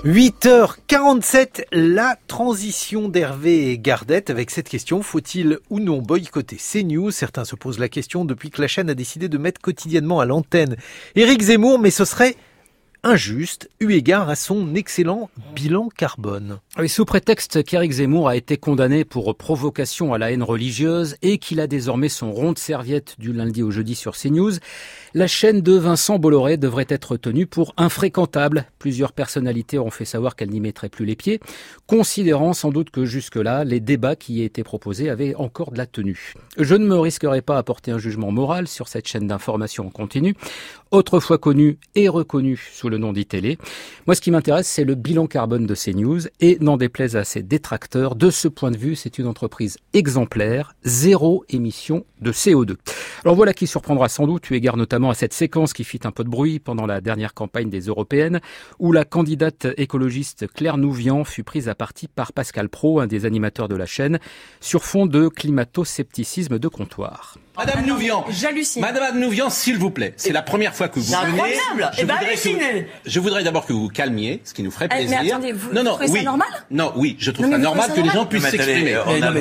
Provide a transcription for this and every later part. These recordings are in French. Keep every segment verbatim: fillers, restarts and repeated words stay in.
huit heures quarante-sept, la transition d'Hervé Gardette avec cette question, faut-il ou non boycotter CNews ? Certains se posent la question depuis que la chaîne a décidé de mettre quotidiennement à l'antenne Éric Zemmour, mais ce serait injuste eu égard à son excellent bilan carbone. Oui, sous prétexte qu'Éric Zemmour a été condamné pour provocation à la haine religieuse et qu'il a désormais son rond de serviette du lundi au jeudi sur CNews, la chaîne de Vincent Bolloré devrait être tenue pour infréquentable. Plusieurs personnalités ont fait savoir qu'elles n'y mettraient plus les pieds, considérant sans doute que jusque-là, les débats qui y étaient proposés avaient encore de la tenue. Je ne me risquerai pas à porter un jugement moral sur cette chaîne d'information en continu, autrefois connue et reconnue sous le nom d'I-Télé. Moi, ce qui m'intéresse, c'est le bilan carbone de CNews et n'en déplaise à ses détracteurs. De ce point de vue, c'est une entreprise exemplaire, zéro émission de C O deux. Alors voilà qui surprendra sans doute, eu égard notamment à cette séquence qui fit un peu de bruit pendant la dernière campagne des Européennes, où la candidate écologiste Claire Nouvian fut prise à partie par Pascal Praud, un des animateurs de la chaîne, sur fond de climato-scepticisme de comptoir. Madame ah Nouvian, j'hallucine. Madame Nouvian, s'il vous plaît, c'est la première fois que vous venez. Incroyable. Je eh ben, voudrais que vous, je voudrais d'abord que vous vous calmiez, ce qui nous ferait plaisir. Eh, mais attendez, vous, non, non, vous trouvez oui. ça normal ? Non, oui, je trouve non, ça normal que les gens puissent s'exprimer.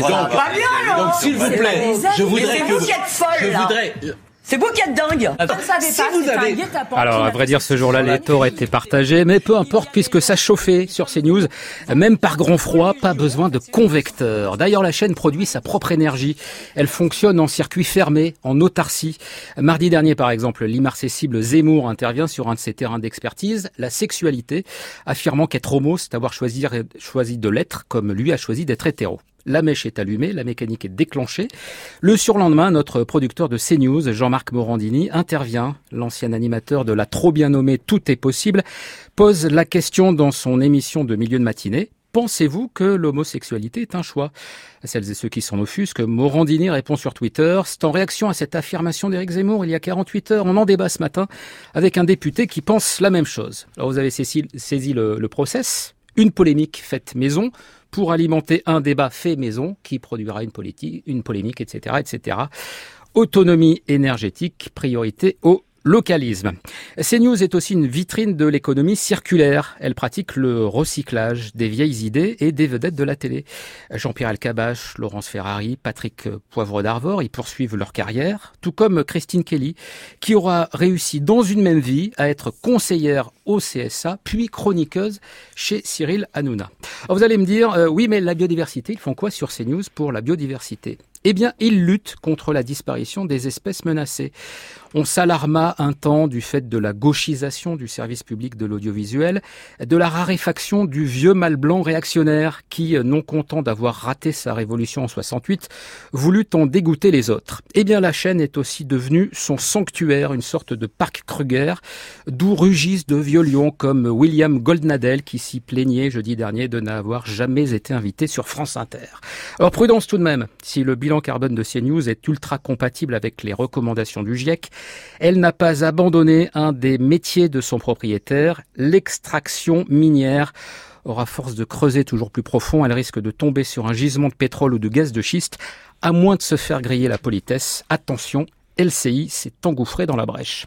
Donc, s'il vous plaît, je voudrais que vous, je voudrais. C'est beau qu'il y a de dingue. Attends, je ne savais si pas, vous avez... Alors, à vrai dire, ce jour-là, les torts étaient partagés, mais peu importe, puisque ça chauffait sur CNews, même par grand froid, pas besoin de convecteur. D'ailleurs, la chaîne produit sa propre énergie. Elle fonctionne en circuit fermé, en autarcie. Mardi dernier, par exemple, l'immarcessible Zemmour intervient sur un de ses terrains d'expertise, la sexualité, affirmant qu'être homo, c'est avoir choisi, choisi de l'être, comme lui a choisi d'être hétéro. La mèche est allumée, la mécanique est déclenchée. Le surlendemain, notre producteur de CNews, Jean-Marc Morandini, intervient. L'ancien animateur de la trop bien nommée Tout est possible pose la question dans son émission de milieu de matinée. Pensez-vous que l'homosexualité est un choix ? À celles et ceux qui s'en offusquent, Morandini répond sur Twitter. C'est en réaction à cette affirmation d'Éric Zemmour il y a quarante-huit heures. On en débat ce matin avec un député qui pense la même chose. Alors vous avez saisi, saisi le, le process. Une polémique faite maison pour alimenter un débat fait maison qui produira une, politique, une polémique, et cetera, et cetera. Autonomie énergétique, priorité au localisme. CNews est aussi une vitrine de l'économie circulaire. Elle pratique le recyclage des vieilles idées et des vedettes de la télé. Jean-Pierre Elkabbach, Laurence Ferrari, Patrick Poivre d'Arvor y poursuivent leur carrière, tout comme Christine Kelly, qui aura réussi dans une même vie à être conseillère au C S A, puis chroniqueuse chez Cyril Hanouna. Alors vous allez me dire, euh, oui mais la biodiversité, ils font quoi sur CNews pour la biodiversité ? Eh bien, ils luttent contre la disparition des espèces menacées. On s'alarma un temps du fait de la gauchisation du service public de l'audiovisuel, de la raréfaction du vieux mâle blanc réactionnaire qui, non content d'avoir raté sa révolution en soixante-huit, voulut en dégoûter les autres. Eh bien, la chaîne est aussi devenue son sanctuaire, une sorte de parc Kruger, d'où rugissent de vieux lions comme William Goldnadel qui s'y plaignait jeudi dernier de n'avoir jamais été invité sur France Inter. Alors, prudence tout de même, si le bilan carbone de CNews est ultra compatible avec les recommandations du GIEC, elle n'a pas abandonné un des métiers de son propriétaire, l'extraction minière. Or, à force de creuser toujours plus profond, elle risque de tomber sur un gisement de pétrole ou de gaz de schiste, à moins de se faire griller la politesse. Attention, L C I s'est engouffré dans la brèche.